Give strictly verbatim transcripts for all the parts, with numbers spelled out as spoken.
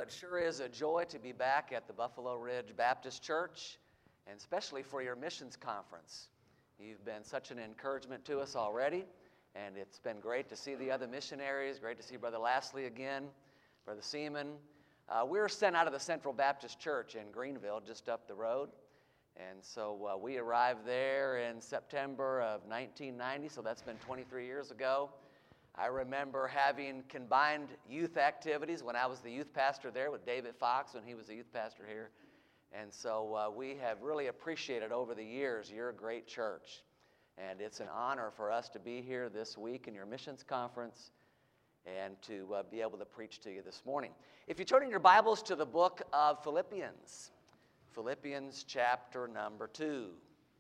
It sure is a joy to be back at the Buffalo Ridge Baptist Church, and especially for your missions conference. You've been such an encouragement to us already, and it's been great to see the other missionaries, great to see Brother Lastly again, Brother Seaman. Uh, we were sent out of the Central Baptist Church in Greenville, just up the road, and so uh, we arrived there in September of nineteen ninety, so that's been twenty-three years ago. I remember having combined youth activities when I was the youth pastor there with David Fox when he was the youth pastor here. And so uh, we have really appreciated over the years your great church. And it's an honor for us to be here this week in your missions conference and to uh, be able to preach to you this morning. If you turn in your Bibles to the book of Philippians, Philippians chapter number two.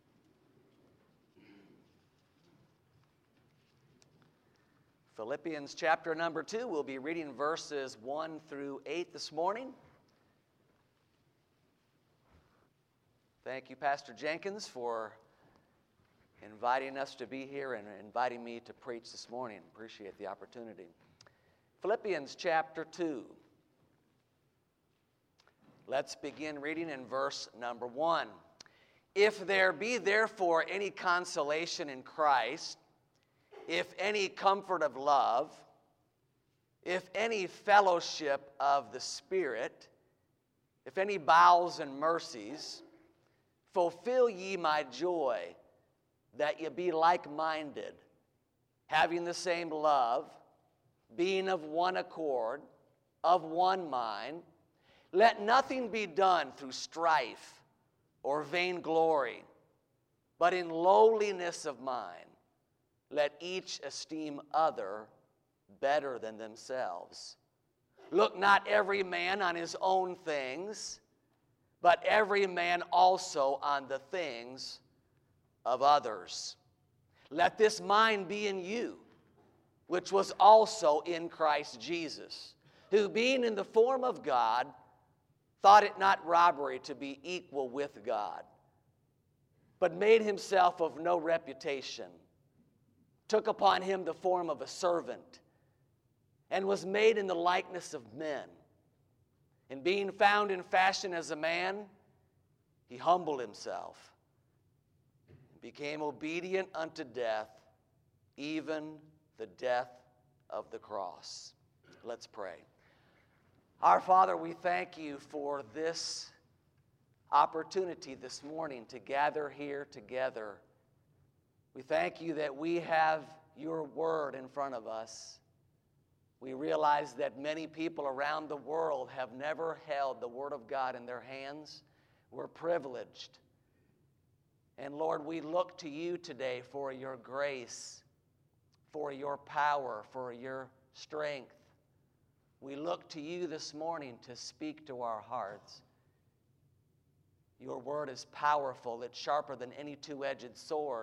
Philippians chapter number two, we'll be reading verses one through eight this morning. Thank you, Pastor Jenkins, for inviting us to be here and inviting me to preach this morning. Appreciate the opportunity. Philippians chapter two. Let's begin reading in verse number one. If there be therefore any consolation in Christ, if any comfort of love, if any fellowship of the Spirit, if any bowels and mercies, fulfill ye my joy, that ye be like-minded, having the same love, being of one accord, of one mind. Let nothing be done through strife or vainglory, but in lowliness of mind. Let each esteem other better than themselves. Look not every man on his own things, but every man also on the things of others. Let this mind be in you, which was also in Christ Jesus, who being in the form of God, thought it not robbery to be equal with God, but made himself of no reputation, took upon him the form of a servant, and was made in the likeness of men. And being found in fashion as a man, he humbled himself, and became obedient unto death, even the death of the cross. Let's pray. Our Father, we thank you for this opportunity this morning to gather here together. We thank you that we have your word in front of us. We realize that many people around the world have never held the word of God in their hands. We're privileged. And Lord, we look to you today for your grace, for your power, for your strength. We look to you this morning to speak to our hearts. Your word is powerful. It's sharper than any two-edged sword.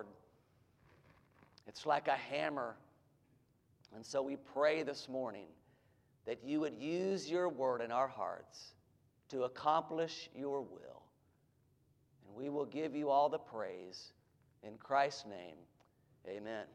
It's like a hammer. And so we pray this morning that you would use your word in our hearts to accomplish your will. And we will give you all the praise. In Christ's name, amen.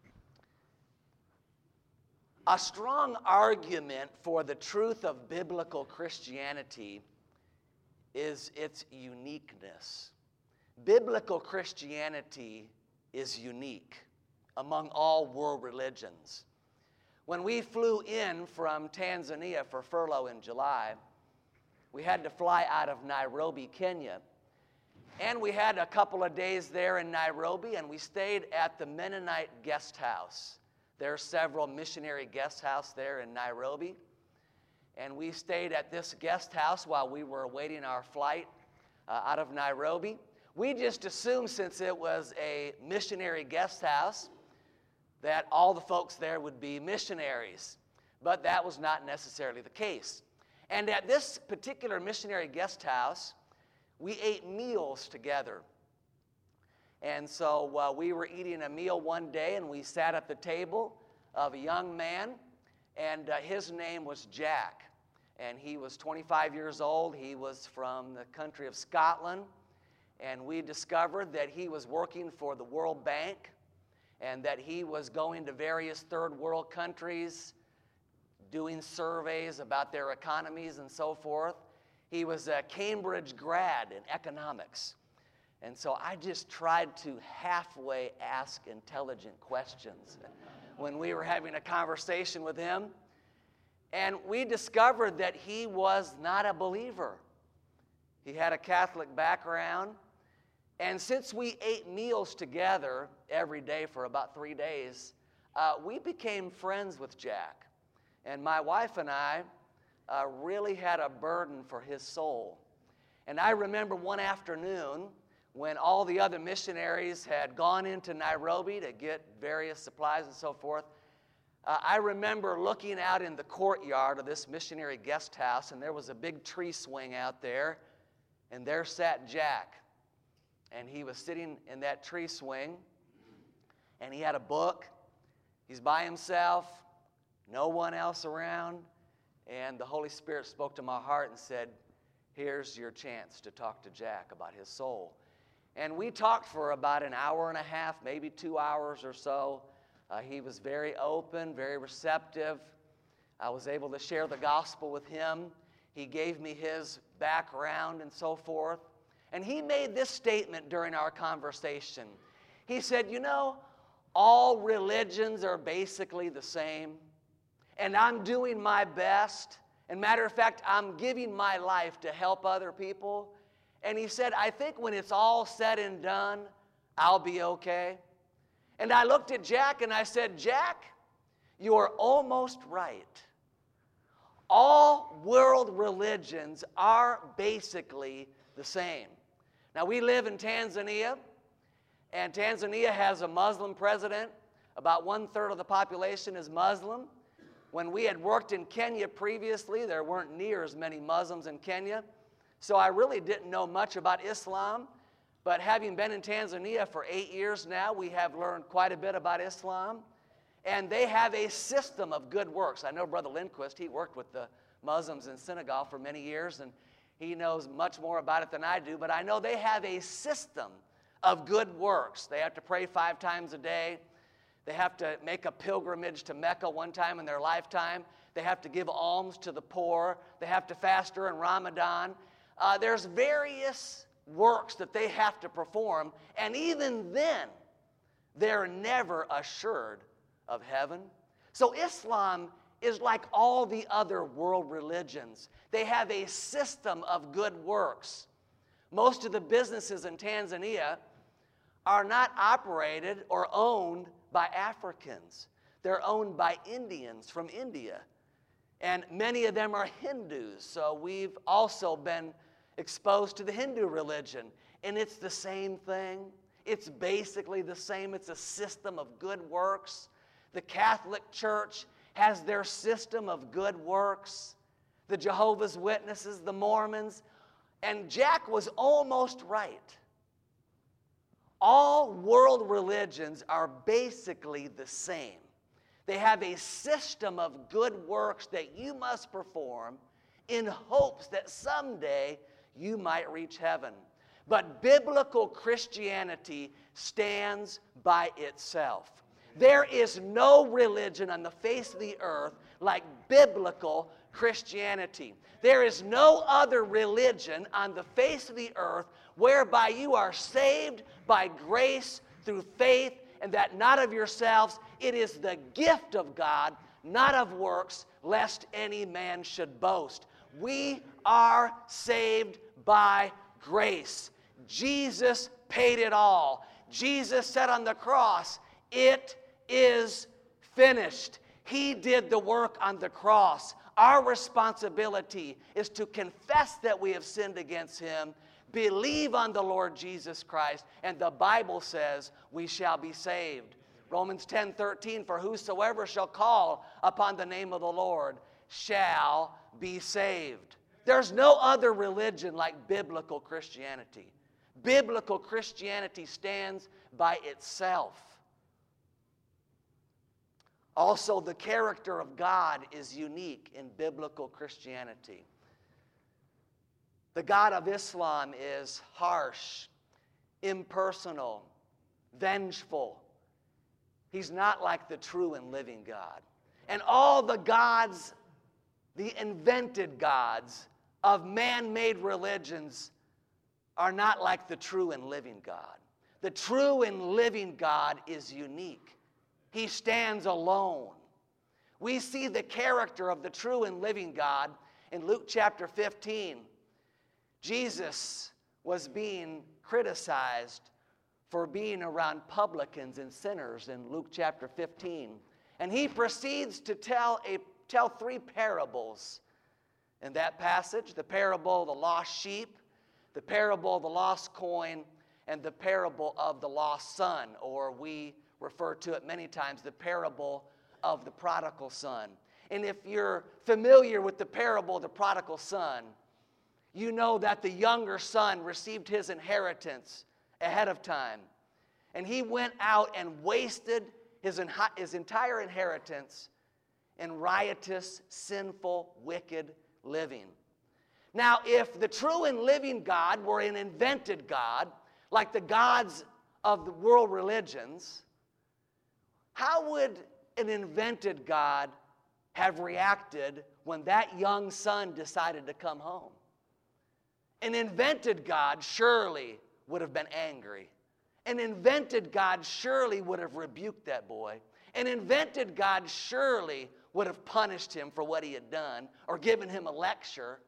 A strong argument for the truth of biblical Christianity is its uniqueness. Biblical Christianity is unique among all world religions. When we flew in from Tanzania for furlough in July, we had to fly out of Nairobi, Kenya. And we had a couple of days there in Nairobi, and we stayed at the Mennonite Guest House. There are several missionary guest houses there in Nairobi. And we stayed at this guest house while we were awaiting our flight uh, out of Nairobi. We just assumed, since it was a missionary guest house, that all the folks there would be missionaries. But that was not necessarily the case. And at this particular missionary guest house, we ate meals together. And so uh, we were eating a meal one day, and we sat at the table of a young man, and uh, his name was Jack. And he was twenty-five years old. He was from the country of Scotland. And we discovered that he was working for the World Bank, and that he was going to various third world countries doing surveys about their economies and so forth. He was a Cambridge grad in economics. And so I just tried to halfway ask intelligent questions when we were having a conversation with him. And we discovered that he was not a believer. He had a Catholic background. And since we ate meals together every day for about three days, uh, we became friends with Jack. And my wife and I uh, really had a burden for his soul. And I remember one afternoon when all the other missionaries had gone into Nairobi to get various supplies and so forth, uh, I remember looking out in the courtyard of this missionary guest house, and there was a big tree swing out there, and there sat Jack. And he was sitting in that tree swing, and he had a book. He's by himself, no one else around, and the Holy Spirit spoke to my heart and said, here's your chance to talk to Jack about his soul. And we talked for about an hour and a half, maybe two hours or so. Uh, he was very open, very receptive. I was able to share the gospel with him. He gave me his background and so forth. And he made this statement during our conversation. He said, you know, all religions are basically the same, and I'm doing my best. And matter of fact, I'm giving my life to help other people. And he said, I think when it's all said and done, I'll be okay. And I looked at Jack and I said, Jack, you're almost right. All world religions are basically the same. Now, we live in Tanzania, and Tanzania has a Muslim president. About one-third of the population is Muslim. When we had worked in Kenya previously, there weren't near as many Muslims in Kenya. So I really didn't know much about Islam. But having been in Tanzania for eight years now, we have learned quite a bit about Islam. And they have a system of good works. I know Brother Lindquist, he worked with the Muslims in Senegal for many years, and he knows much more about it than I do. But I know they have a system of good works. They have to pray five times a day. They have to make a pilgrimage to Mecca one time in their lifetime. They have to give alms to the poor. They have to fast during Ramadan. Uh, there's various works that they have to perform, and even then, they're never assured of heaven. So Islam is like all the other world religions. They have a system of good works. Most of the businesses in Tanzania are not operated or owned by Africans. They're owned by Indians from India. And many of them are Hindus, so we've also been exposed to the Hindu religion. And it's the same thing. It's basically the same. It's a system of good works. The Catholic Church has their system of good works. The Jehovah's Witnesses, the Mormons. And Jack was almost right. All world religions are basically the same. They have a system of good works that you must perform in hopes that someday you might reach heaven. But biblical Christianity stands by itself. There is no religion on the face of the earth like biblical Christianity. There is no other religion on the face of the earth whereby you are saved by grace through faith, and that not of yourselves. It is the gift of God, not of works, lest any man should boast. We are saved by grace. Jesus paid it all. Jesus said on the cross, it is finished. He did the work on the cross. Our responsibility is to confess that we have sinned against him, believe on the Lord Jesus Christ, and the Bible says we shall be saved. Romans ten thirteen, for whosoever shall call upon the name of the Lord shall be saved. There's no other religion like biblical Christianity. Biblical Christianity stands by itself. Also, the character of God is unique in biblical Christianity. The God of Islam is harsh, impersonal, vengeful. He's not like the true and living God. And all the gods the invented gods of man-made religions are not like the true and living God. The true and living God is unique. He stands alone. We see the character of the true and living God in Luke chapter fifteen. Jesus was being criticized for being around publicans and sinners in Luke chapter fifteen. And he proceeds to tell, a, tell three parables in that passage: the parable of the lost sheep, the parable of the lost coin, and the parable of the lost son, or we refer to it many times, the parable of the prodigal son. And if you're familiar with the parable of the prodigal son, you know that the younger son received his inheritance ahead of time. And he went out and wasted his, his entire inheritance in riotous, sinful, wicked living. Now, if the true and living God were an invented God, like the gods of the world religions, how would an invented God have reacted when that young son decided to come home? An invented God surely would have been angry. An invented God surely would have rebuked that boy. An invented God surely would have punished him for what he had done or given him a lecture.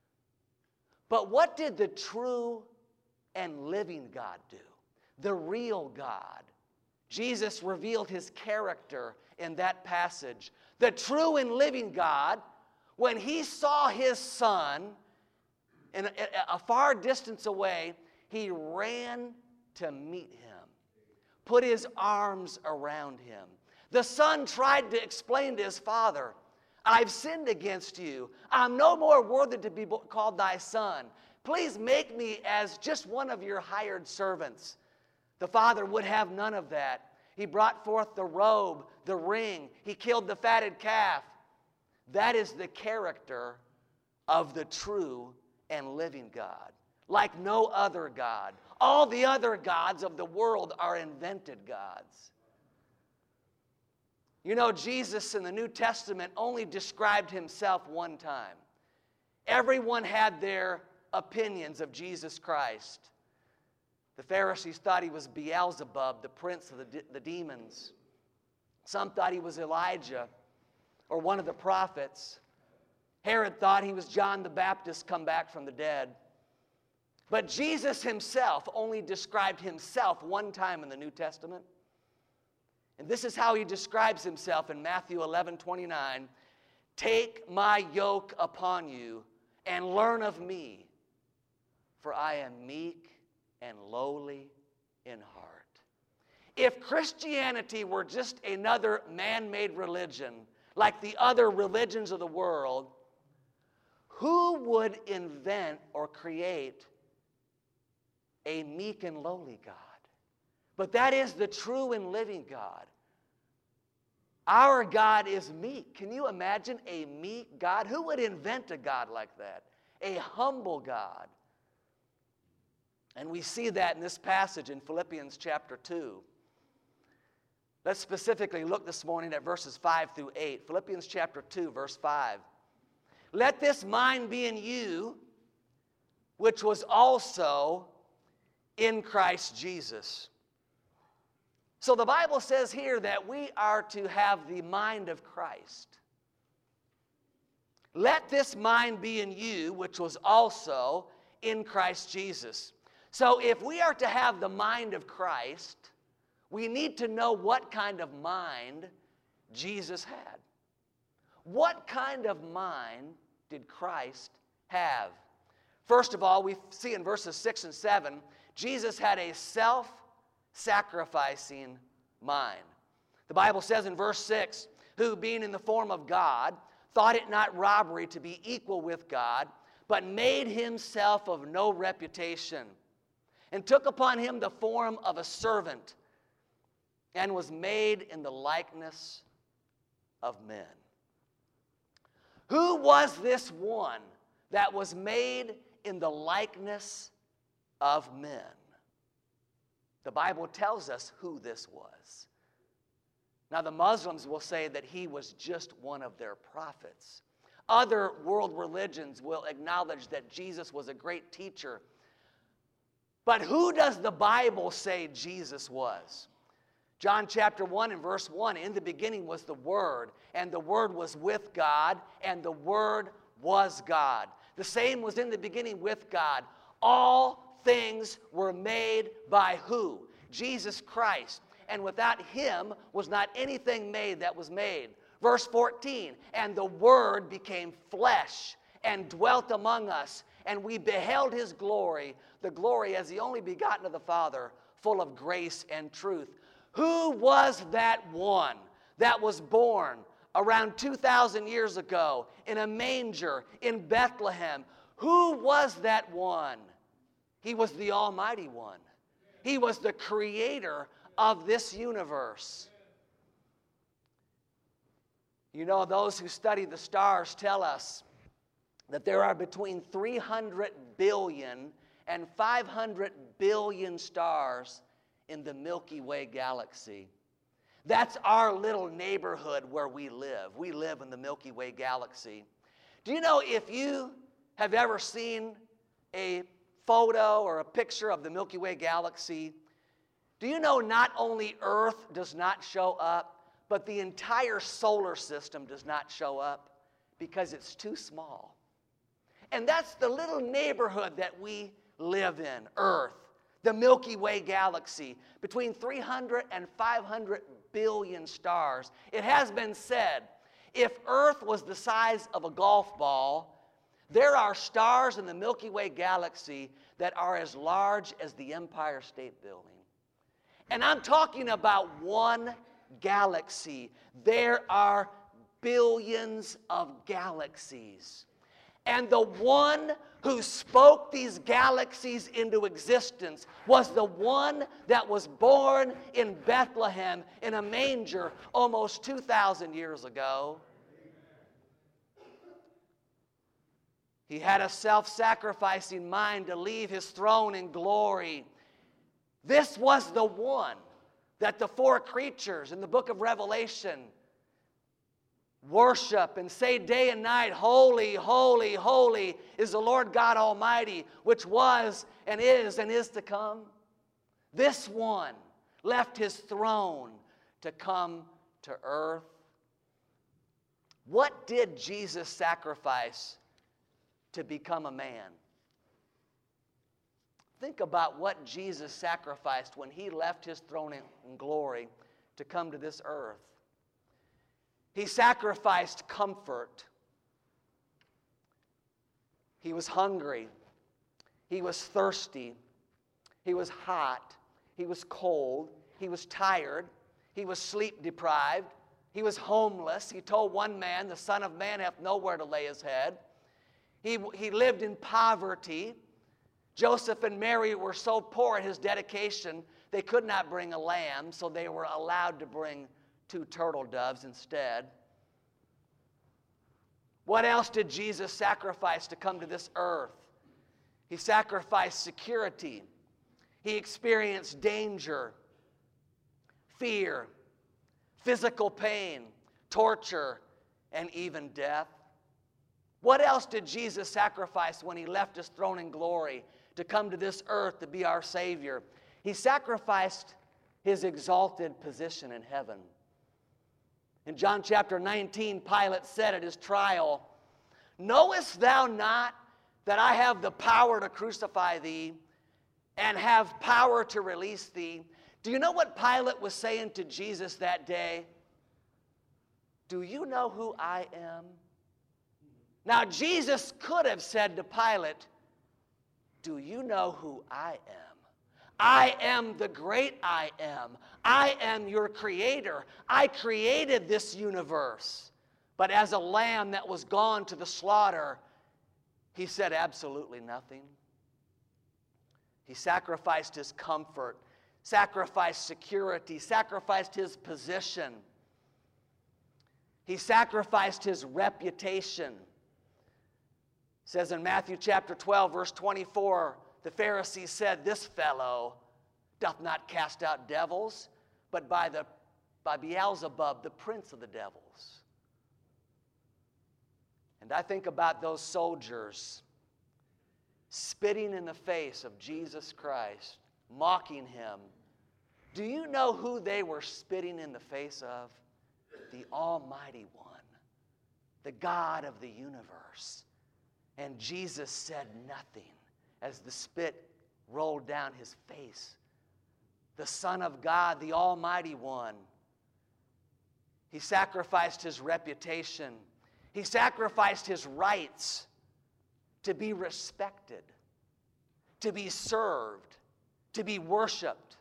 But what did the true and living God do? The real God. Jesus revealed his character in that passage. The true and living God, when he saw his son in a, a far distance away, he ran to meet him, put his arms around him. The son tried to explain to his father, I've sinned against you. I'm no more worthy to be called thy son. Please make me as just one of your hired servants. The father would have none of that. He brought forth the robe, the ring. He killed the fatted calf. That is the character of the true and living God, like no other God. All the other gods of the world are invented gods. You know, Jesus in the New Testament only described himself one time. Everyone had their opinions of Jesus Christ. The Pharisees thought he was Beelzebub, the prince of the, de- the demons. Some thought he was Elijah or one of the prophets. Herod thought he was John the Baptist come back from the dead. But Jesus himself only described himself one time in the New Testament. And this is how he describes himself in Matthew eleven twenty-nine. Take my yoke upon you and learn of me, for I am meek and lowly in heart. If Christianity were just another man-made religion, like the other religions of the world, who would invent or create a meek and lowly God? But that is the true and living God. Our God is meek. Can you imagine a meek God? Who would invent a God like that? A humble God. And we see that in this passage in Philippians chapter two. Let's specifically look this morning at verses five through eight. Philippians chapter two, verse five. Let this mind be in you, which was also in Christ Jesus. So the Bible says here that we are to have the mind of Christ. Let this mind be in you, which was also in Christ Jesus. So if we are to have the mind of Christ, we need to know what kind of mind Jesus had. What kind of mind did Christ have? First of all, we see in verses six and seven, Jesus had a self-sacrificing mind. The Bible says in verse six, who being in the form of God, thought it not robbery to be equal with God, but made himself of no reputation, and took upon him the form of a servant, and was made in the likeness of men. Who was this one that was made in the likeness of men? The Bible tells us who this was. Now, the Muslims will say that he was just one of their prophets. Other world religions will acknowledge that Jesus was a great teacher. But who does the Bible say Jesus was? John chapter one and verse one, in the beginning was the Word, and the Word was with God, and the Word was God. The same was in the beginning with God. All things were made by who? Jesus Christ. And without him was not anything made that was made. Verse fourteen, and the Word became flesh and dwelt among us, and we beheld his glory, the glory as the only begotten of the Father, full of grace and truth. Who was that one that was born around two thousand years ago in a manger in Bethlehem? Who was that one? He was the Almighty One. He was the creator of this universe. You know, those who study the stars tell us that there are between three hundred billion and five hundred billion stars in the Milky Way galaxy. That's our little neighborhood where we live. We live in the Milky Way galaxy. Do you know, if you have ever seen a photo or a picture of the Milky Way galaxy, do you know not only Earth does not show up, but the entire solar system does not show up because it's too small? And that's the little neighborhood that we live in, Earth, the Milky Way galaxy, between three hundred and five hundred billion stars. It has been said, if Earth was the size of a golf ball, there are stars in the Milky Way galaxy that are as large as the Empire State Building. And I'm talking about one galaxy. There are billions of galaxies. And the one who spoke these galaxies into existence was the one that was born in Bethlehem in a manger almost two thousand years ago. He had a self-sacrificing mind to leave his throne in glory. This was the one that the four creatures in the book of Revelation worship and say day and night, holy, holy, holy is the Lord God Almighty, which was and is and is to come. This one left his throne to come to earth. What did Jesus sacrifice to become a man? Think about what Jesus sacrificed when he left his throne in glory to come to this earth. He sacrificed comfort. He was hungry. He was thirsty. He was hot. He was cold. He was tired. He was sleep deprived. He was homeless. He told one man, the Son of Man hath nowhere to lay his head. He, he lived in poverty. Joseph and Mary were so poor at his dedication, they could not bring a lamb, so they were allowed to bring two turtle doves instead. What else did Jesus sacrifice to come to this earth? He sacrificed security. He experienced danger, fear, physical pain, torture, and even death. What else did Jesus sacrifice when he left his throne in glory to come to this earth to be our Savior? He sacrificed his exalted position in heaven. In John chapter nineteen, Pilate said at his trial, "Knowest thou not that I have the power to crucify thee and have power to release thee?" Do you know what Pilate was saying to Jesus that day? Do you know who I am? Now, Jesus could have said to Pilate, do you know who I am? I am the great I am. I am your creator. I created this universe. But as a lamb that was gone to the slaughter, he said absolutely nothing. He sacrificed his comfort, sacrificed security, sacrificed his position. He sacrificed his reputation. It says in Matthew chapter twelve, verse twenty-four, the Pharisees said, "This fellow doth not cast out devils, but by, the, by Beelzebub, the prince of the devils." And I think about those soldiers spitting in the face of Jesus Christ, mocking him. Do you know who they were spitting in the face of? The Almighty One, the God of the universe. And Jesus said nothing as the spit rolled down his face. The Son of God, the Almighty One. He sacrificed his reputation. He sacrificed his rights to be respected, to be served, to be worshiped.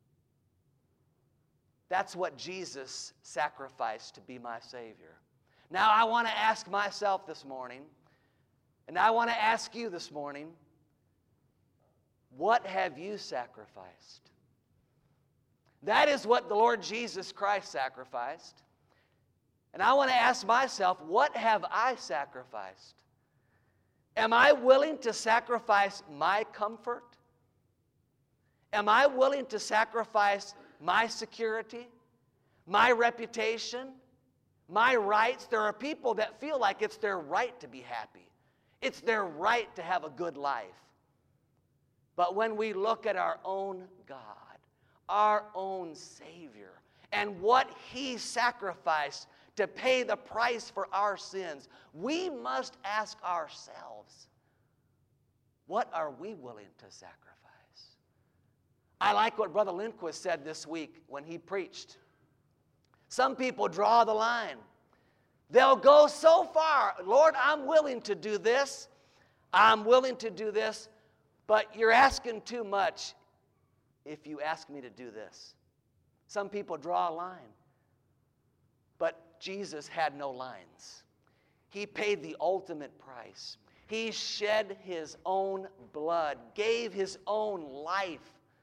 That's what Jesus sacrificed to be my Savior. Now I want to ask myself this morning, and I want to ask you this morning, what have you sacrificed? That is what the Lord Jesus Christ sacrificed. And I want to ask myself, what have I sacrificed? Am I willing to sacrifice my comfort? Am I willing to sacrifice my security, my reputation, my rights? There are people that feel like it's their right to be happy. It's their right to have a good life. But when we look at our own God, our own Savior, and what He sacrificed to pay the price for our sins, we must ask ourselves, what are we willing to sacrifice? I like what Brother Lindquist said this week when he preached. Some people draw the line. They'll go so far, Lord, I'm willing to do this, I'm willing to do this, but you're asking too much if you ask me to do this. Some people draw a line. But Jesus had no lines. He paid the ultimate price. He shed His own blood, gave His own life.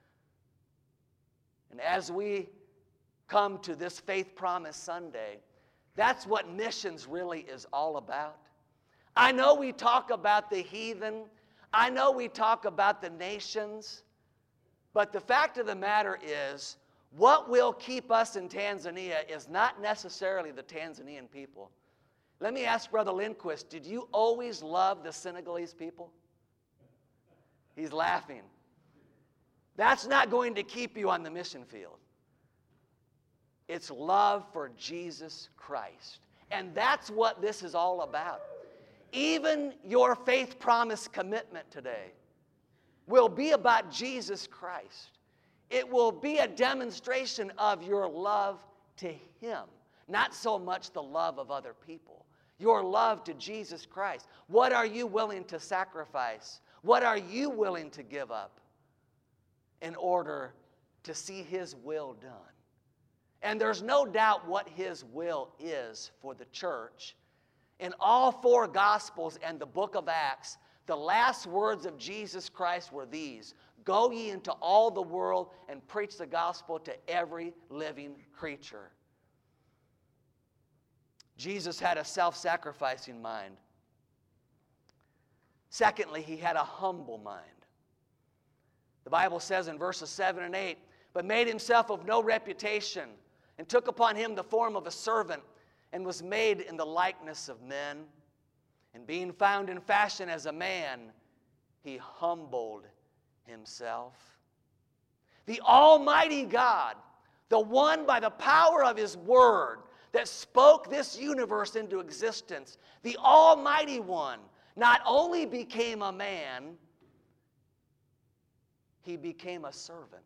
And as we come to this Faith Promise Sunday, that's what missions really is all about. I know we talk about the heathen. I know we talk about the nations. But the fact of the matter is, what will keep us in Tanzania is not necessarily the Tanzanian people. Let me ask Brother Lindquist, did you always love the Senegalese people? He's laughing. That's not going to keep you on the mission field. It's love for Jesus Christ. And that's what this is all about. Even your faith promise commitment today will be about Jesus Christ. It will be a demonstration of your love to Him, not so much the love of other people. Your love to Jesus Christ. What are you willing to sacrifice? What are you willing to give up in order to see His will done? And there's no doubt what His will is for the church. In all four Gospels and the book of Acts, the last words of Jesus Christ were these: go ye into all the world and preach the gospel to every living creature. Jesus had a self-sacrificing mind. Secondly, He had a humble mind. The Bible says in verses seven and eight, but made Himself of no reputation, and took upon Him the form of a servant, and was made in the likeness of men. And being found in fashion as a man, He humbled Himself. The Almighty God, the one by the power of His Word that spoke this universe into existence, the Almighty One, not only became a man, He became a servant.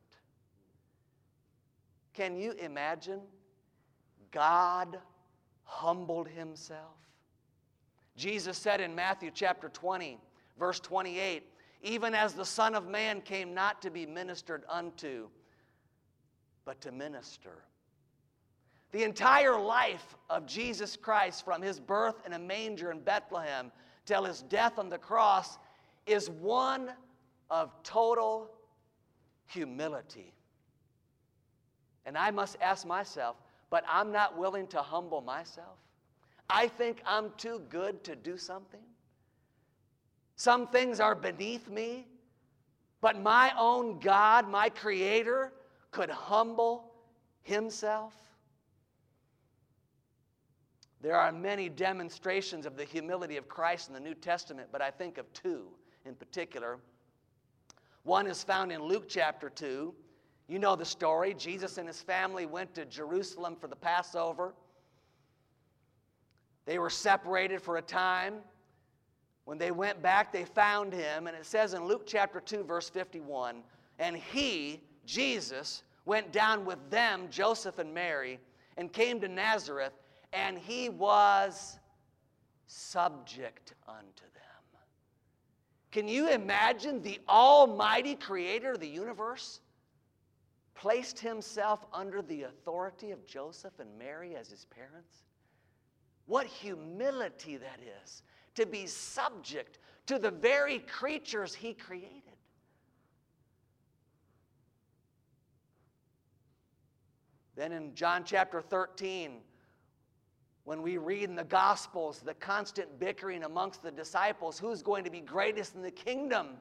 Can you imagine? God humbled Himself. Jesus said in Matthew chapter twenty, verse twenty-eight, even as the Son of Man came not to be ministered unto, but to minister. The entire life of Jesus Christ, from His birth in a manger in Bethlehem till His death on the cross, is one of total humility. And I must ask myself, but I'm not willing to humble myself? I think I'm too good to do something? Some things are beneath me, but my own God, my Creator, could humble Himself? There are many demonstrations of the humility of Christ in the New Testament, but I think of two in particular. One is found in Luke chapter two. You know the story. Jesus and his family went to Jerusalem for the Passover. They were separated for a time. When they went back, they found him. And it says in Luke chapter two, verse fifty-one, and he, Jesus, went down with them, Joseph and Mary, and came to Nazareth, and he was subject unto them. Can you imagine the almighty creator of the universe placed himself under the authority of Joseph and Mary as his parents? What humility that is, to be subject to the very creatures he created. Then in John chapter thirteen, when we read in the Gospels the constant bickering amongst the disciples, who's going to be greatest in the kingdom?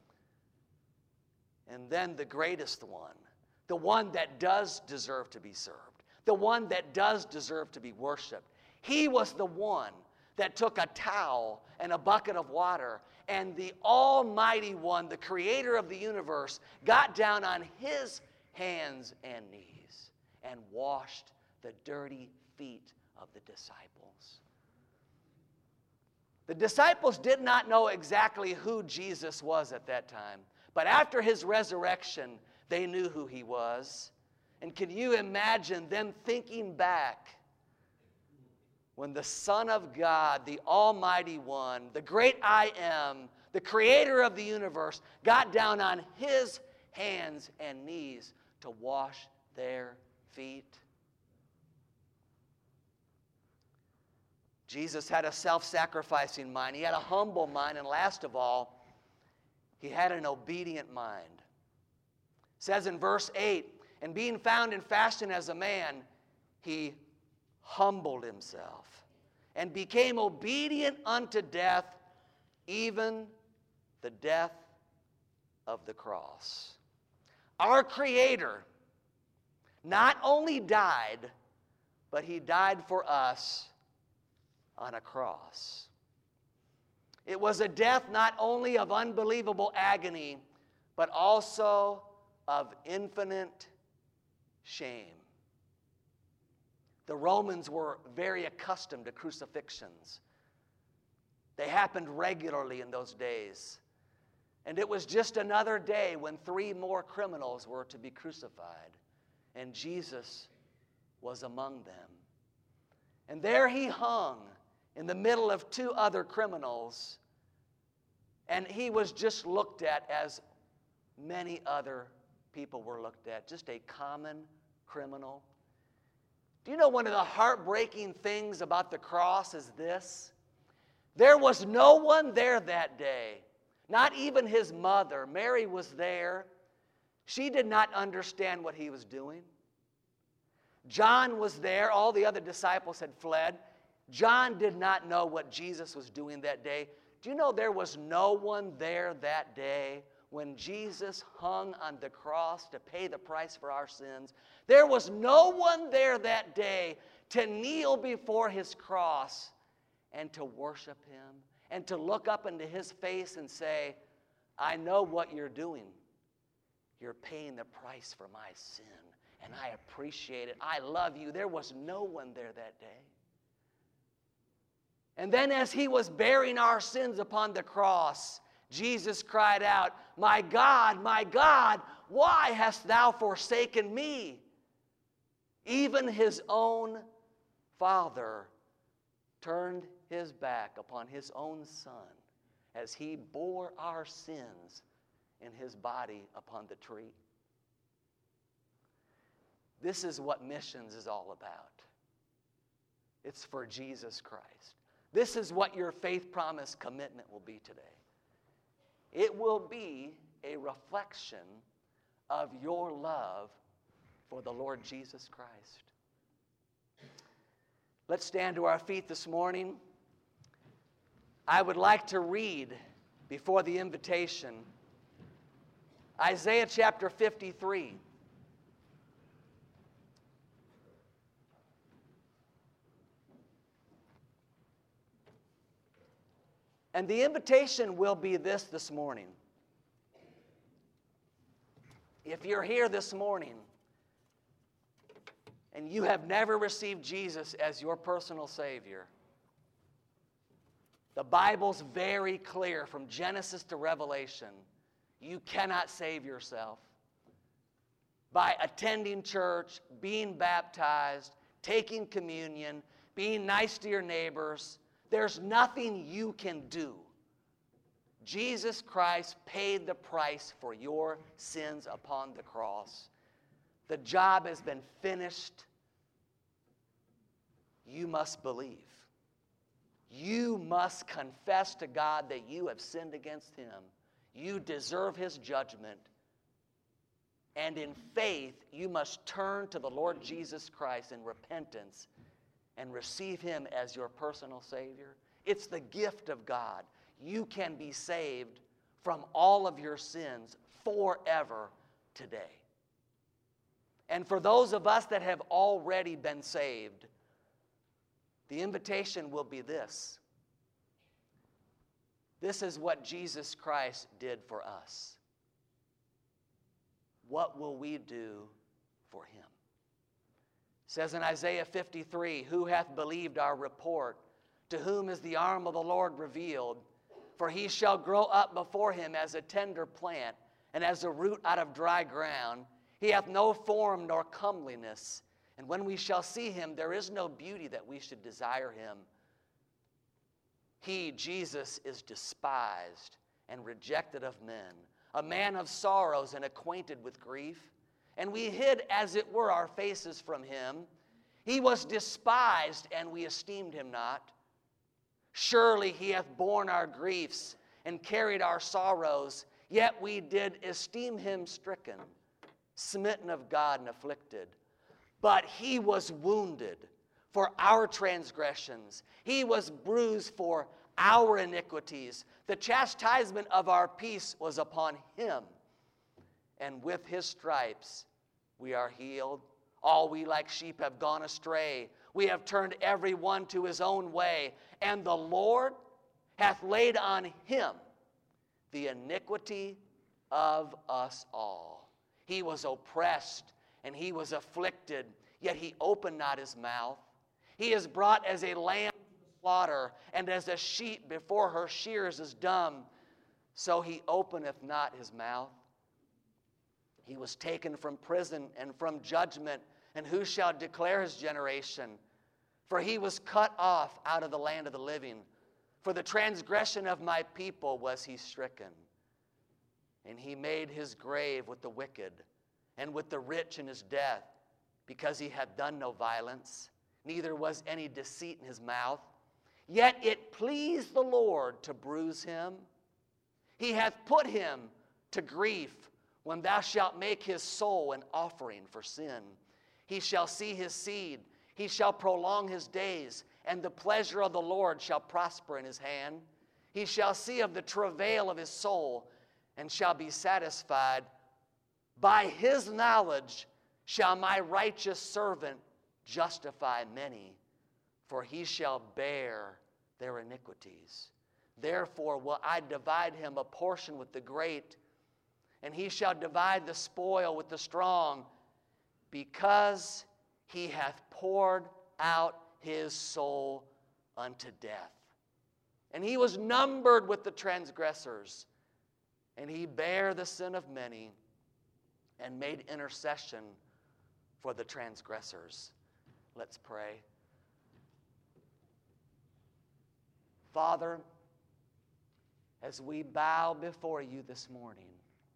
And then the greatest one, the one that does deserve to be served, the one that does deserve to be worshiped. He was the one that took a towel and a bucket of water, and the Almighty One, the creator of the universe, got down on his hands and knees and washed the dirty feet of the disciples. The disciples did not know exactly who Jesus was at that time, but after his resurrection, they knew who he was. And can you imagine them thinking back when the Son of God, the Almighty One, the great I Am, the creator of the universe, got down on his hands and knees to wash their feet? Jesus had a self-sacrificing mind. He had a humble mind. And last of all, he had an obedient mind. It says in verse eight, and being found in fashion as a man, he humbled himself and became obedient unto death, even the death of the cross. Our Creator not only died, but he died for us on a cross. It was a death not only of unbelievable agony, but also of infinite shame. The Romans were very accustomed to crucifixions. They happened regularly in those days. And it was just another day when three more criminals were to be crucified. And Jesus was among them. And there he hung in the middle of two other criminals. And he was just looked at as many other people were looked at. Just a common criminal. Do you know one of the heartbreaking things about the cross is this? There was no one there that day. Not even his mother. Mary was there. She did not understand what he was doing. John was there. All the other disciples had fled. John did not know what Jesus was doing that day. Do you know there was no one there that day when Jesus hung on the cross to pay the price for our sins? There was no one there that day to kneel before his cross and to worship him and to look up into his face and say, I know what you're doing. You're paying the price for my sin, and I appreciate it. I love you. There was no one there that day. And then as he was bearing our sins upon the cross, Jesus cried out, my God, my God, why hast thou forsaken me? Even his own Father turned his back upon his own Son as he bore our sins in his body upon the tree. This is what missions is all about. It's for Jesus Christ. This is what your faith promise commitment will be today. It will be a reflection of your love for the Lord Jesus Christ. Let's stand to our feet this morning. I would like to read before the invitation Isaiah chapter fifty-three. And the invitation will be this this morning. If you're here this morning and you have never received Jesus as your personal Savior, the Bible's very clear from Genesis to Revelation. You cannot save yourself by attending church, being baptized, taking communion, being nice to your neighbors. There's nothing you can do. Jesus Christ paid the price for your sins upon the cross. The job has been finished. You must believe. You must confess to God that you have sinned against Him. You deserve His judgment. And in faith, you must turn to the Lord Jesus Christ in repentance and receive Him as your personal Savior. It's the gift of God. You can be saved from all of your sins forever today. And for those of us that have already been saved, the invitation will be this. This is what Jesus Christ did for us. What will we do for Him? It says in Isaiah fifty-three, who hath believed our report? To whom is the arm of the Lord revealed? For he shall grow up before Him as a tender plant, and as a root out of dry ground. He hath no form nor comeliness. And when we shall see Him, there is no beauty that we should desire Him. He, Jesus, is despised and rejected of men, a man of sorrows and acquainted with grief. And we hid, as it were, our faces from Him. He was despised, and we esteemed Him not. Surely He hath borne our griefs and carried our sorrows, yet we did esteem Him stricken, smitten of God, and afflicted. But He was wounded for our transgressions. He was bruised for our iniquities. The chastisement of our peace was upon Him. And with His stripes we are healed. All we like sheep have gone astray. We have turned every one to his own way. And the Lord hath laid on Him the iniquity of us all. He was oppressed and He was afflicted, yet He opened not His mouth. He is brought as a lamb to the slaughter, and as a sheep before her shears is dumb, so He openeth not His mouth. He was taken from prison and from judgment, and who shall declare His generation? For He was cut off out of the land of the living. For the transgression of my people was He stricken. And He made His grave with the wicked, and with the rich in his death, because He had done no violence, neither was any deceit in His mouth. Yet it pleased the Lord to bruise Him. He hath put Him to grief, when thou shalt make His soul an offering for sin. He shall see His seed, He shall prolong His days, and the pleasure of the Lord shall prosper in His hand. He shall see of the travail of His soul, and shall be satisfied. By His knowledge shall my righteous servant justify many, for he shall bear their iniquities. Therefore will I divide him a portion with the great, and he shall divide the spoil with the strong, because he hath poured out his soul unto death. And he was numbered with the transgressors, and he bare the sin of many, and made intercession for the transgressors. Let's pray. Father, as we bow before you this morning,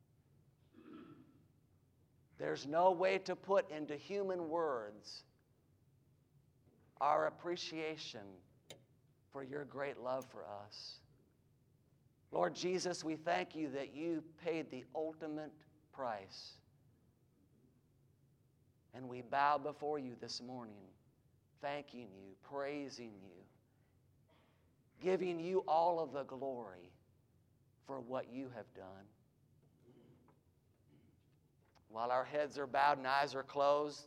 there's no way to put into human words our appreciation for your great love for us. Lord Jesus, we thank you that you paid the ultimate price. And we bow before you this morning, thanking you, praising you, giving you all of the glory for what you have done. While our heads are bowed and eyes are closed,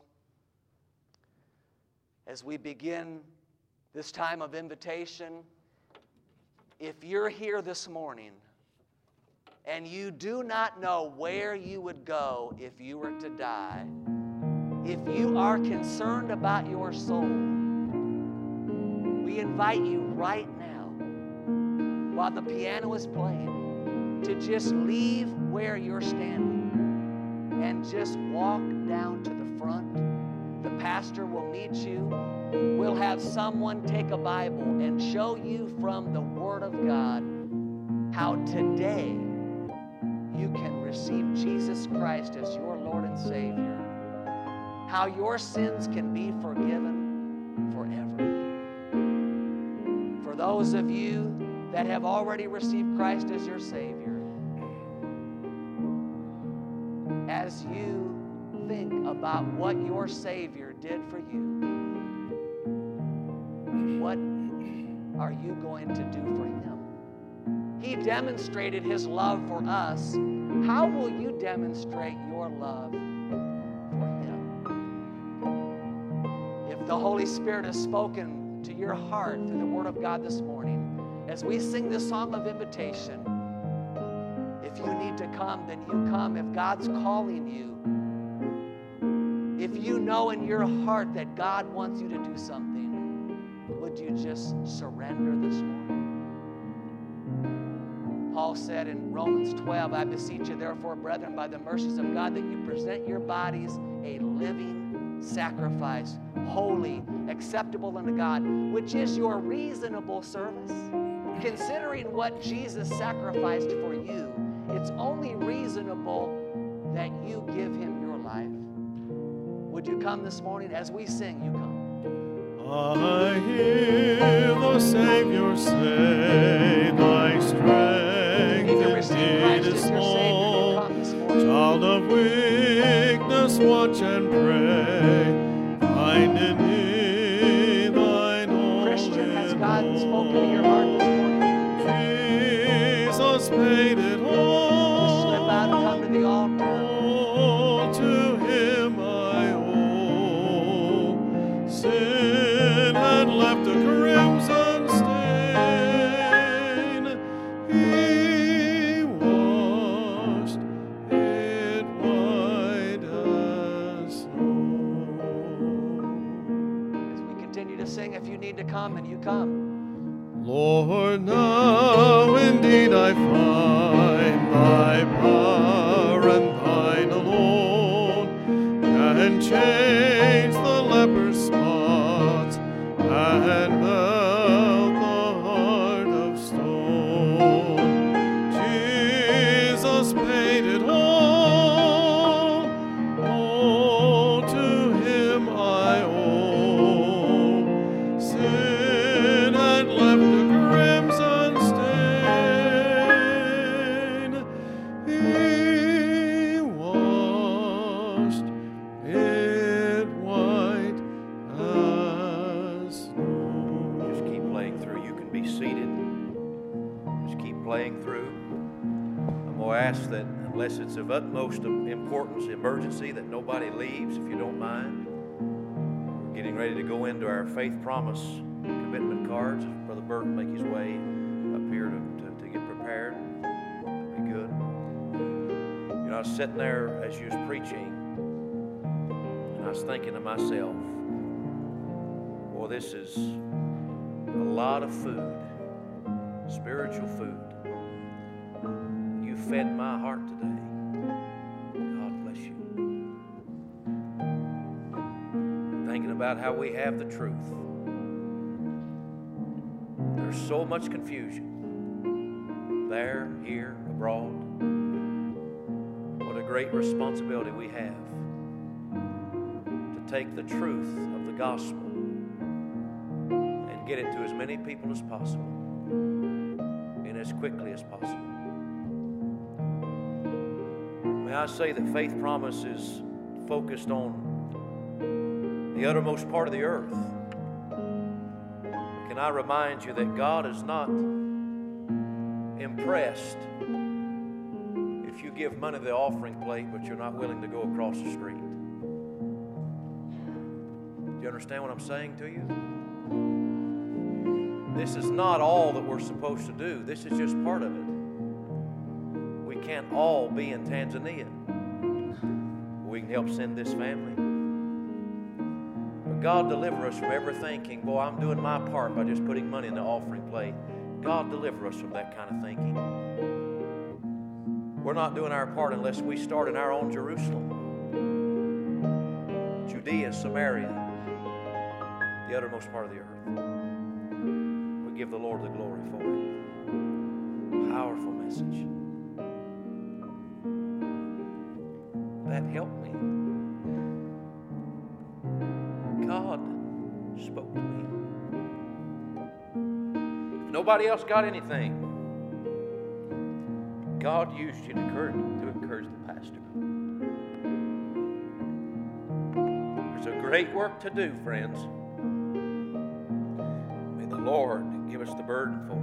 as we begin this time of invitation, if you're here this morning and you do not know where you would go if you were to die, if you are concerned about your soul, we invite you right now, while the piano is playing, to just leave where you're standing and just walk down to the front. The pastor will meet you. We'll have someone take a Bible and show you from the Word of God how today you can receive Jesus Christ as your Lord and Savior, how your sins can be forgiven forever. For those of you that have already received Christ as your Savior, as you think about what your Savior did for you, what are you going to do for Him? He demonstrated His love for us. How will you demonstrate your love for Him? If the Holy Spirit has spoken to your heart through the Word of God this morning, as we sing this song of invitation, if you need to come, then you come. If God's calling you, if you know in your heart that God wants you to do something, would you just surrender this morning? Paul said in Romans twelve, I beseech you therefore, brethren, by the mercies of God, that you present your bodies a living sacrifice, holy, acceptable unto God, which is your reasonable service. Considering what Jesus sacrificed for you, it's only reasonable that you give Him your life. Would you come this morning? As we sing, you come. I hear the Savior say, thy strength indeed is small. Child of weakness, watch and pray. Find in me thine only Christian, has God spoken to your heart this morning? Jesus paid it all. Just slip out and come to the altar. All to Him I owe. Sin had left a crimson stain. He washed it white as snow. As we continue to sing, if you need to come, and you come. Lord, now indeed I find thy power and thine alone can change the leper's spots and melt the heart of stone. Jesus paid it all, all to Him I owe. Sin had left a crimson stain. He washed it white as snow. Just keep playing through. You can be seated. Just keep playing through. I'm going to ask that, unless it's of utmost importance, emergency, that nobody leaves, if you don't mind. We're getting ready to go into our faith promise commitment cards. Brother Burke make his way up here to, to, to get prepared. That'd be good. You know, I was sitting there as you was preaching, and I was thinking to myself, boy, this is a lot of food, spiritual food. You fed my heart today. God bless you. Thinking about how we have the truth. There's so much confusion. There, here, abroad. What a great responsibility we have to take the truth of the gospel and get it to as many people as possible and as quickly as possible. May I say that Faith Promise is focused on the uttermost part of the earth. Can I remind you that God is not impressed if you give money to the offering plate but you're not willing to go across the street? Do you understand what I'm saying to you? This is not all that we're supposed to do. This is just part of it. We can't all be in Tanzania. We can help send this family. But God deliver us from ever thinking, boy, I'm doing my part by just putting money in the offering plate. God deliver us from that kind of thinking. We're not doing our part unless we start in our own Jerusalem, Judea, Samaria, the uttermost part of the earth. We give the Lord the glory for it. Powerful message. That helped me. God spoke to me. If nobody else got anything, God used you to encourage, to encourage the pastor. There's a great work to do, friends. May the Lord give us the burden for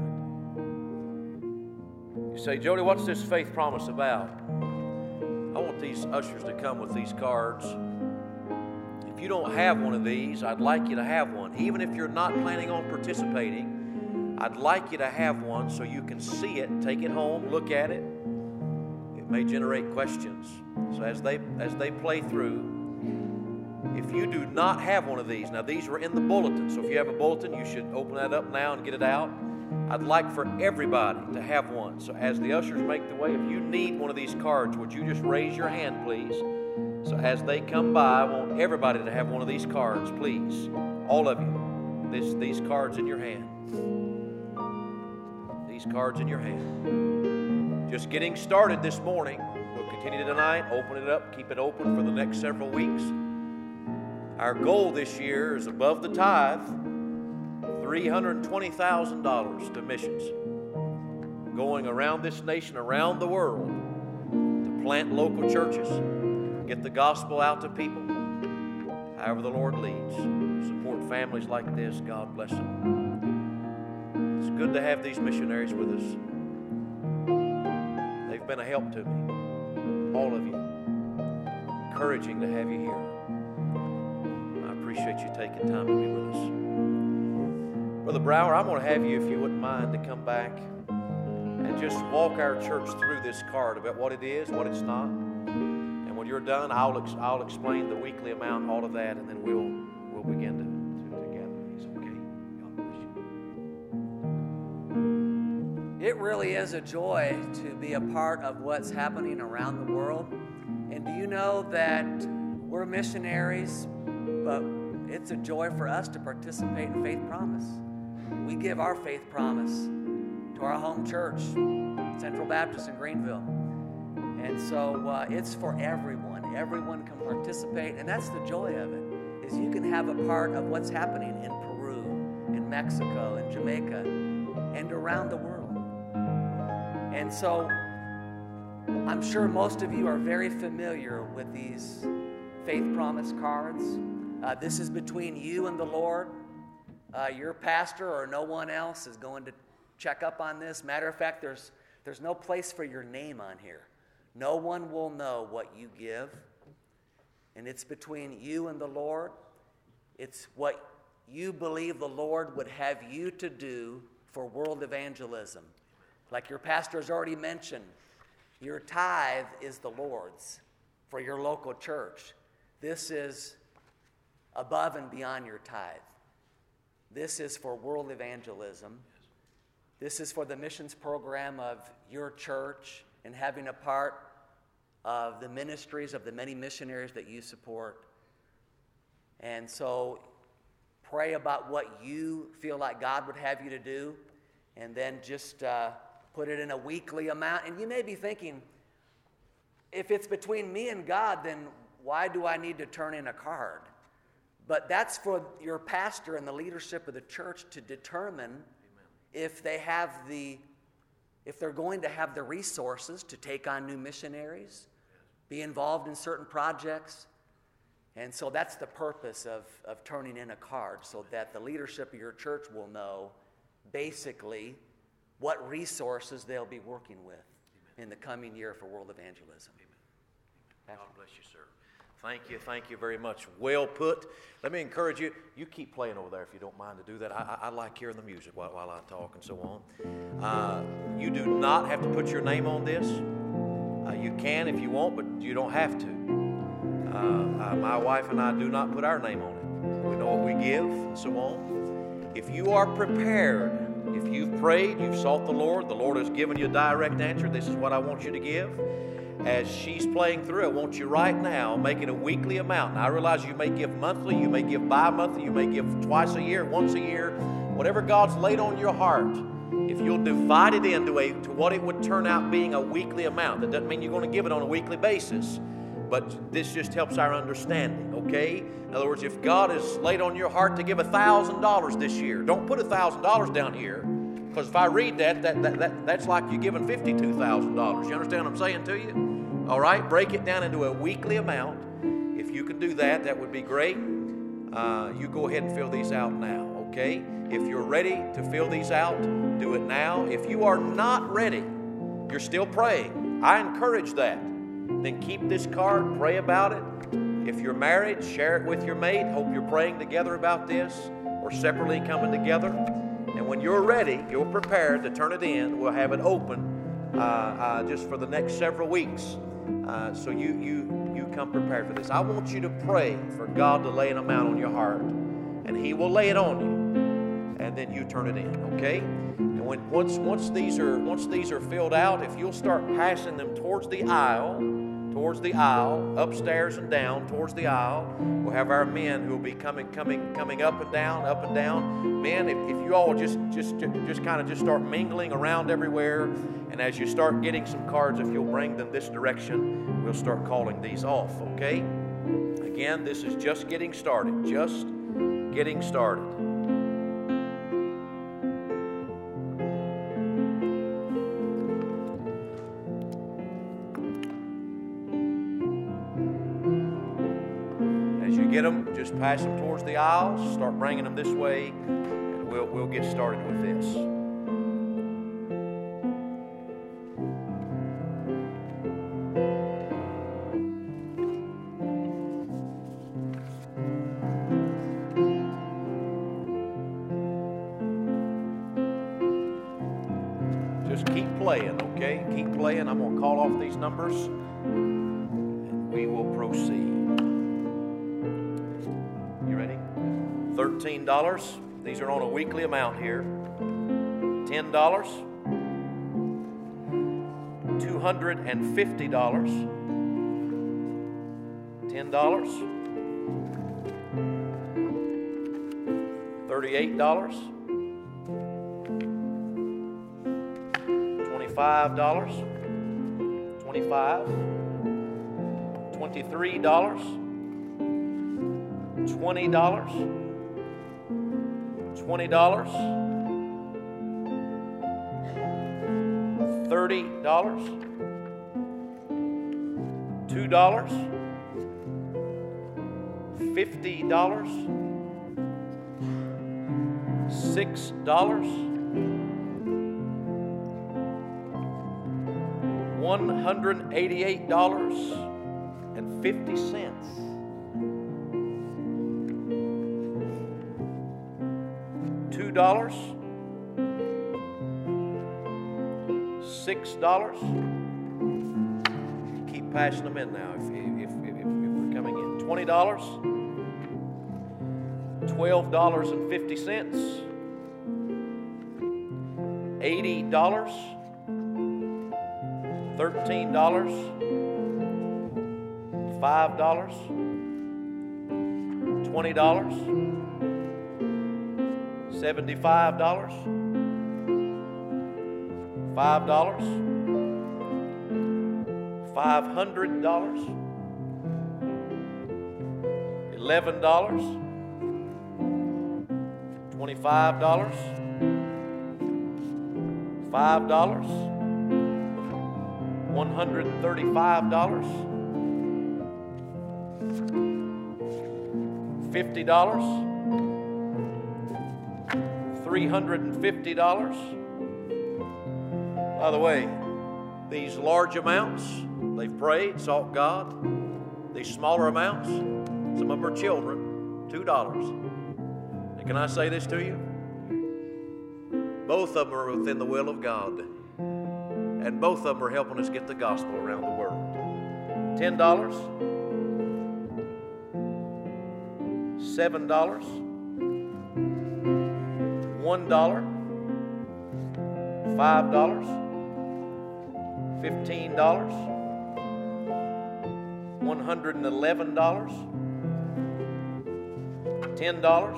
it. You say, Jody, what's this faith promise about? I want these ushers to come with these cards. If you don't have one of these, I'd like you to have one. Even if you're not planning on participating, I'd like you to have one so you can see it, take it home, look at it. It may generate questions. So as they as they play through, if you do not have one of these, now these were in the bulletin, so if you have a bulletin, you should open that up now and get it out. I'd like for everybody to have one. So as the ushers make the way, if you need one of these cards, would you just raise your hand, please? So as they come by, I want everybody to have one of these cards, please. All of you. This, these cards in your hand. These cards in your hand. Just getting started this morning. We'll continue tonight, open it up, keep it open for the next several weeks. Our goal this year is above the tithe, three hundred twenty thousand dollars to missions. Going around this nation, around the world, to plant local churches, get the gospel out to people, however the Lord leads. Support families like this. God bless them. It's good to have these missionaries with us. They've been a help to me, all of you. Encouraging to have you here. I appreciate you taking time to be with us. Brother Brower, I'm going to have you, if you wouldn't mind, to come back and just walk our church through this card about what it is, what it's not. And when you're done, I'll ex- I'll explain the weekly amount, all of that, and then we'll we'll begin to, to, to gather these. Okay? God bless you. It really is a joy to be a part of what's happening around the world. And do you know that we're missionaries, but it's a joy for us to participate in Faith Promise. We give our faith promise to our home church, Central Baptist in Greenville. And so uh, it's for everyone. Everyone can participate, and that's the joy of it, is you can have a part of what's happening in Peru, in Mexico, in Jamaica, and around the world. And so I'm sure most of you are very familiar with these faith promise cards. Uh, this is between you and the Lord. Uh, your pastor or no one else is going to check up on this. Matter of fact, there's, there's no place for your name on here. No one will know what you give. And it's between you and the Lord. It's what you believe the Lord would have you to do for world evangelism. Like your pastor has already mentioned, your tithe is the Lord's for your local church. This is above and beyond your tithe. This is for world evangelism. This is for the missions program of your church and having a part of the ministries of the many missionaries that you support. And so pray about what you feel like God would have you to do, and then just uh, put it in a weekly amount. And you may be thinking, if it's between me and God, then why do I need to turn in a card? But that's for your pastor and the leadership of the church to determine Amen. if they have the, if they're going to have the resources to take on new missionaries, be involved in certain projects. And so that's the purpose of, of turning in a card, so that the leadership of your church will know basically what resources they'll be working with Amen. in the coming year for world evangelism. Amen. God bless you, sir. Thank you, thank you very much. Well put. Let me encourage you, you keep playing over there if you don't mind to do that. I, I, I like hearing the music while, while I talk and so on. Uh, you do not have to put your name on this. Uh, you can if you want, but you don't have to. Uh, uh, my wife and I do not put our name on it. We know what we give and so on. If you are prepared, if you've prayed, you've sought the Lord, the Lord has given you a direct answer, this is what I want you to give. As she's playing through, I want you right now, make it a weekly amount. Now, I realize you may give monthly, you may give bi-monthly, you may give twice a year, once a year, whatever God's laid on your heart. If you'll divide it into a, to what it would turn out being a weekly amount. That doesn't mean you're going to give it on a weekly basis, but this just helps our understanding, okay? In other words, if God has laid on your heart to give one thousand dollars this year, don't put one thousand dollars down here, because if I read that, that, that, that that's like you're giving fifty-two thousand dollars. You understand what I'm saying to you? All right, break it down into a weekly amount. If you can do that, that would be great. Uh, you go ahead and fill these out now, okay? If you're ready to fill these out, do it now. If you are not ready, you're still praying, I encourage that. Then keep this card, pray about it. If you're married, share it with your mate. Hope you're praying together about this or separately coming together. And when you're ready, you're prepared to turn it in. We'll have it open uh, uh, just for the next several weeks. Uh, so you you you come prepared for this. I want you to pray for God to lay an amount on your heart, and He will lay it on you, and then you turn it in. Okay? And when once once these are once these are filled out, if you'll start passing them towards the aisle, towards the aisle, upstairs and down towards the aisle, we'll have our men who will be coming coming coming up and down, up and down. Men, if, if you all just just just kind of just start mingling around everywhere. And as you start getting some cards, if you'll bring them this direction, we'll start calling these off, okay? Again, this is just getting started, just getting started. As you get them, just pass them towards the aisles, start bringing them this way, and we'll, we'll get started with this. Playing, okay? Keep playing. I'm going to call off these numbers and we will proceed. You ready? thirteen dollars. These are on a weekly amount here. ten dollars. two hundred fifty dollars. ten dollars. thirty-eight dollars. twenty-five dollars, twenty-five dollars, twenty-three dollars, twenty dollars, twenty dollars, thirty dollars, two dollars, fifty dollars, six dollars, one hundred eighty-eight dollars and fifty cents. two dollars. six dollars. Keep passing them in now if, if, if, if we're coming in. twenty dollars. twelve dollars and fifty cents. eighty dollars. thirteen dollars, five dollars, twenty dollars, seventy-five dollars, five dollars, five hundred dollars, eleven dollars, twenty-five dollars, five dollars, one hundred thirty-five dollars, fifty dollars, three hundred fifty dollars. By the way, these large amounts, they've prayed, sought God. These smaller amounts, some of them are children, two dollars. And can I say this to you? Both of them are within the will of God. And both of them are helping us get the gospel around the world. ten dollars, seven dollars, one dollar, five dollars, fifteen dollars, one hundred eleven dollars, ten dollars,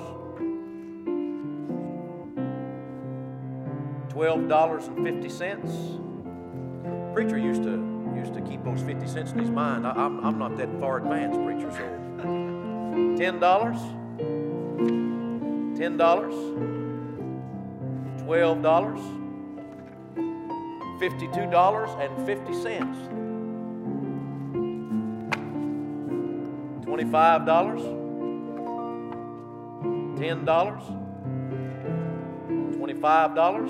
twelve dollars and fifty cents. Preacher used to used to keep those fifty cents in his mind. I, I'm, I'm not that far advanced, preacher, so ten dollars, ten dollars, twelve dollars, fifty-two dollars and fifty cents, twenty-five dollars, ten dollars, twenty-five dollars,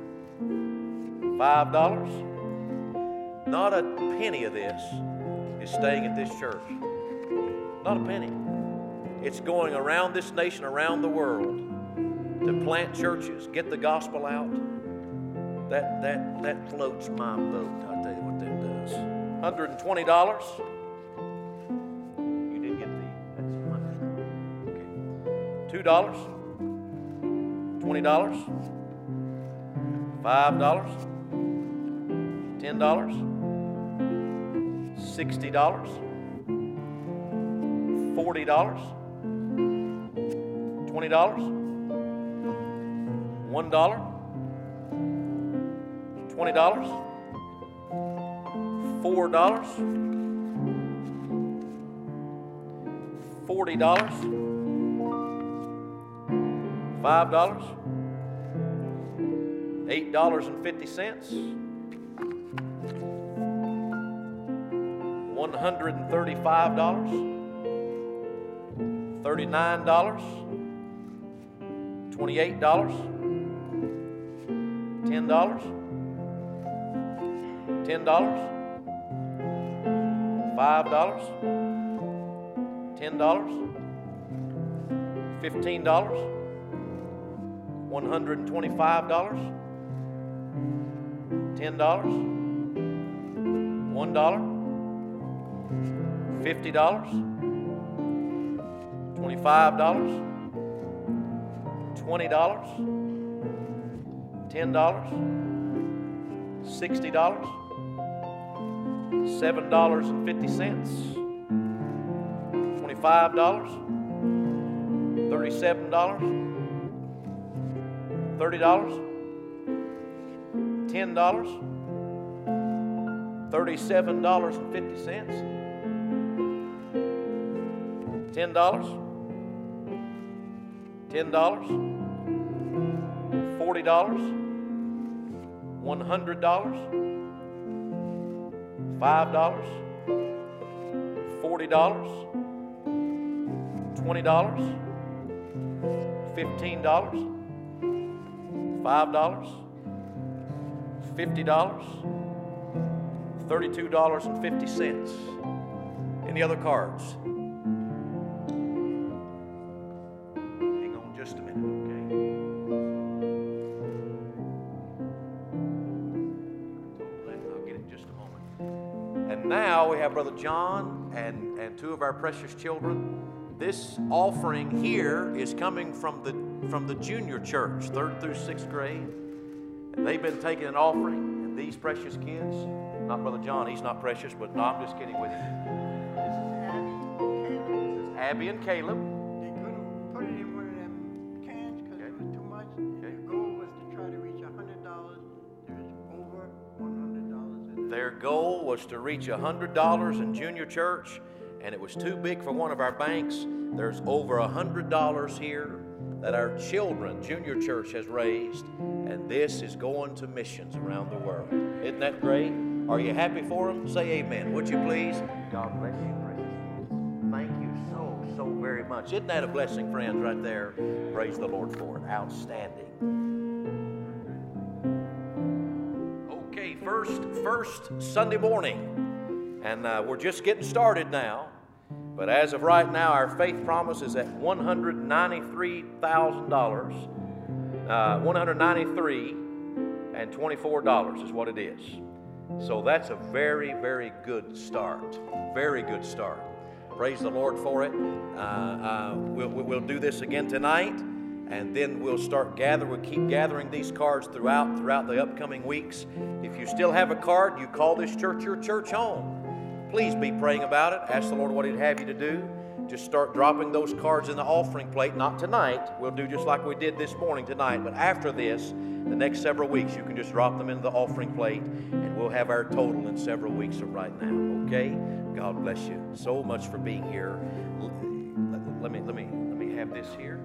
five dollars. Not a penny of this is staying at this church. Not a penny. It's going around this nation, around the world, to plant churches, get the gospel out. That that that floats my boat. I'll tell you what that does. one hundred twenty dollars. You didn't get the. That's one hundred. Okay. Two dollars. Twenty dollars. Five dollars. Ten dollars. Sixty dollars. Forty dollars. Twenty dollars. One dollar. Twenty dollars. Four dollars. Forty dollars. Five dollars. Eight dollars and fifty cents. One hundred and thirty-five dollars. Thirty-nine dollars. Twenty-eight dollars. Ten dollars. Ten dollars. Five dollars. Ten dollars. Fifteen dollars. One hundred and twenty-five dollars. Ten dollars. One dollar. Fifty dollars. Twenty-five dollars. Twenty dollars. Ten dollars. Sixty dollars. Seven dollars and fifty cents. Twenty-five dollars. Thirty-seven dollars. Thirty dollars. Ten dollars. Thirty-seven dollars and fifty cents. Ten dollars. Ten dollars. Forty dollars. One hundred dollars. Five dollars. Forty dollars. Twenty dollars. Fifteen dollars. Five dollars. Fifty dollars. Thirty-two dollars and fifty cents. Any other cards? Hang on just a minute, okay? I'll get it in just a moment. And now we have Brother John and, and two of our precious children. This offering here is coming from the from the junior church, third through sixth grade. And they've been taking an offering, and these precious kids, not Brother John, he's not precious, but no, I'm just kidding with you. This is Abby and Caleb. They couldn't put it in one of them cans because Okay. it was too much. Okay. The goal was to try to reach one hundred dollars. There's over one hundred dollars in Their goal was to reach one hundred dollars in junior church, and it was too big for one of our banks. There's over one hundred dollars here that our children, junior church, has raised, and this is going to missions around the world. Isn't that great? Are you happy for them? Say amen, would you please? God bless you, precious kids. Thank you so, so very much. Isn't that a blessing, friends, right there? Praise the Lord for it. Outstanding. Okay, first, first Sunday morning, and uh, we're just getting started now. But as of right now, our faith promise is at one hundred ninety-three thousand dollars. Uh, one hundred ninety-three thousand twenty-four dollars is what it is. So that's a very, very good start. Very good start. Praise the Lord for it. Uh, uh, we'll, we'll do this again tonight, and then we'll start gathering. We'll keep gathering these cards throughout throughout the upcoming weeks. If you still have a card, you call this church your church home. Please be praying about it. Ask the Lord what He'd have you to do. Just start dropping those cards in the offering plate. Not tonight. We'll do just like we did this morning tonight. But after this, the next several weeks, you can just drop them into the offering plate, and we'll have our total in several weeks from right now. Okay? God bless you so much for being here. Let me let me let me have this here.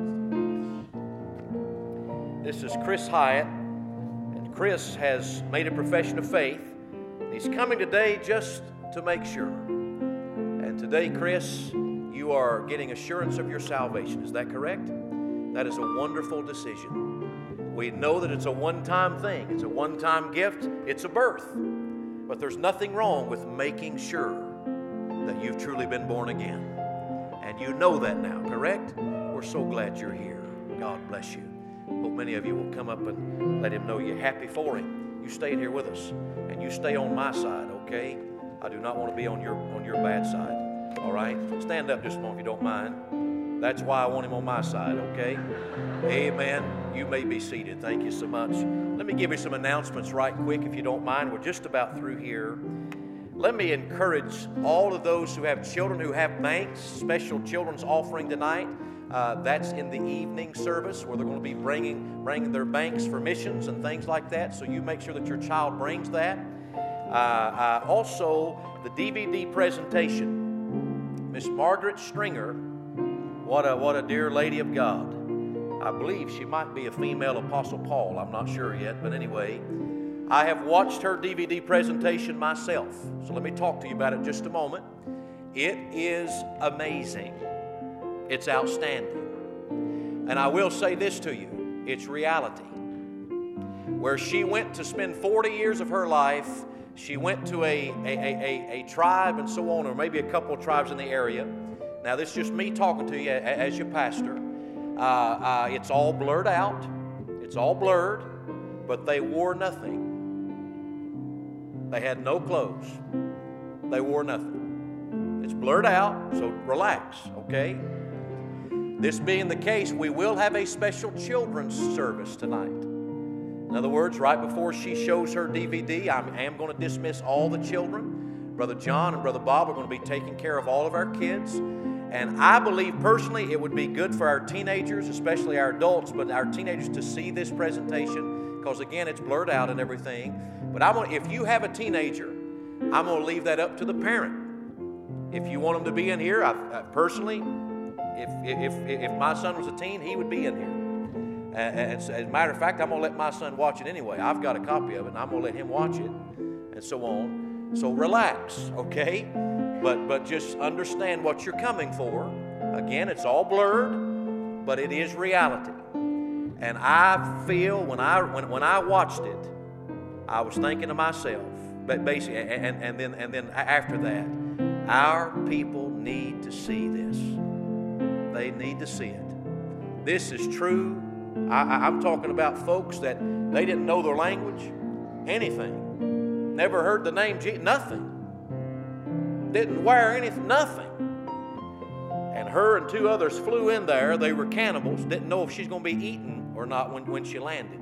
This is Chris Hyatt, and Chris has made a profession of faith. He's coming today just to make sure. And today, Chris, you are getting assurance of your salvation. Is that correct? That is a wonderful decision. We know that it's a one-time thing. It's a one-time gift. It's a birth. But there's nothing wrong with making sure that you've truly been born again. And you know that now, correct? We're so glad you're here. God bless you. Hope many of you will come up and let Him know you're happy for Him. You stay here with us, and you stay on my side, okay? I do not want to be on your on your bad side, all right? Stand up just a moment if you don't mind. That's why I want him on my side, okay? Amen. You may be seated. Thank you so much. Let me give you some announcements right quick if you don't mind. We're just about through here. Let me encourage all of those who have children who have banks, special children's offering tonight. Uh, that's in the evening service where they're going to be bringing, bringing their banks for missions and things like that. So you make sure that your child brings that. Uh, uh, also, the D V D presentation. Miss Margaret Stringer, what a, what a dear lady of God. I believe she might be a female Apostle Paul. I'm not sure yet, but anyway, I have watched her D V D presentation myself. So let me talk to you about it just a moment. It is amazing. It's outstanding. And I will say this to you. It's reality. Where she went to spend forty years of her life, she went to a, a, a, a, a tribe and so on, or maybe a couple of tribes in the area. Now, this is just me talking to you as your pastor. Uh, uh, it's all blurred out. It's all blurred, but they wore nothing. They had no clothes. They wore nothing. It's blurred out, so relax, okay? This being the case, we will have a special children's service tonight. In other words, right before she shows her D V D, I am going to dismiss all the children. Brother John and Brother Bob are going to be taking care of all of our kids. And I believe personally it would be good for our teenagers, especially our adults, but our teenagers to see this presentation because, again, it's blurred out and everything. But I'm gonna, if you have a teenager, I'm going to leave that up to the parent. If you want them to be in here, I, I personally, if, if, if my son was a teen, he would be in here. And as a matter of fact, I'm going to let my son watch it anyway. I've got a copy of it, and I'm going to let him watch it, and so on. So relax, okay? But but just understand what you're coming for. Again, it's all blurred, but it is reality. And I feel when I when, when I watched it, I was thinking to myself, but basically, and, and then and then after that, our people need to see this. They need to see it. This is true. I, I'm talking about folks that they didn't know their language, anything. Never heard the name Jesus, nothing. Didn't wear anything, nothing. And her and two others flew in there. They were cannibals. Didn't know if she's going to be eaten or not when, when she landed.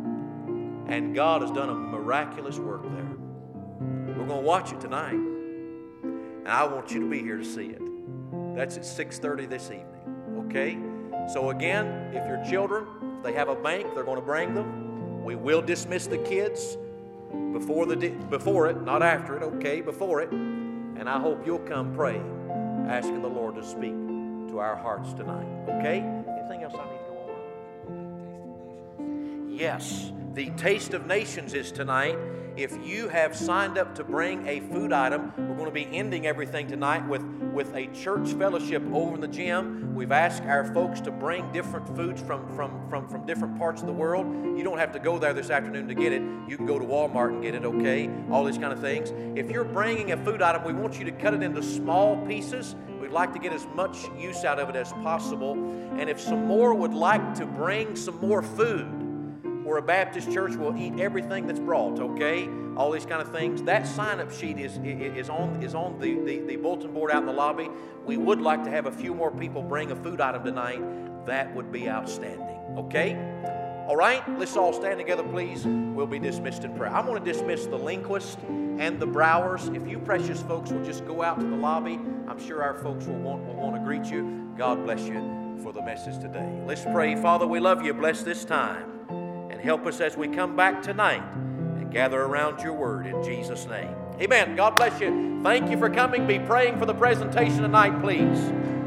And God has done a miraculous work there. We're going to watch it tonight. And I want you to be here to see it. That's at six thirty this evening. Okay? So again, if your children, if they have a bank, they're going to bring them. We will dismiss the kids before the before it, not after it, okay, before it. And I hope you'll come praying, asking the Lord to speak to our hearts tonight, okay? Anything else I need to go over? Yes, the Taste of Nations is tonight. If you have signed up to bring a food item, we're going to be ending everything tonight with, with a church fellowship over in the gym. We've asked our folks to bring different foods from, from, from, from different parts of the world. You don't have to go there this afternoon to get it. You can go to Walmart and get it, okay? All these kind of things. If you're bringing a food item, we want you to cut it into small pieces. We'd like to get as much use out of it as possible. And if some more would like to bring some more food, we're a Baptist church, we'll eat everything that's brought, okay? All these kind of things. That sign-up sheet is, is on, is on the, the, the bulletin board out in the lobby. We would like to have a few more people bring a food item tonight. That would be outstanding, okay? All right, let's all stand together, please. We'll be dismissed in prayer. I'm going to dismiss the Lindquist and the Browers. If you precious folks will just go out to the lobby, I'm sure our folks will want, will want to greet you. God bless you for the message today. Let's pray. Father, we love you. Bless this time. And help us as we come back tonight and gather around your word in Jesus' name. Amen. God bless you. Thank you for coming. Be praying for the presentation tonight, please.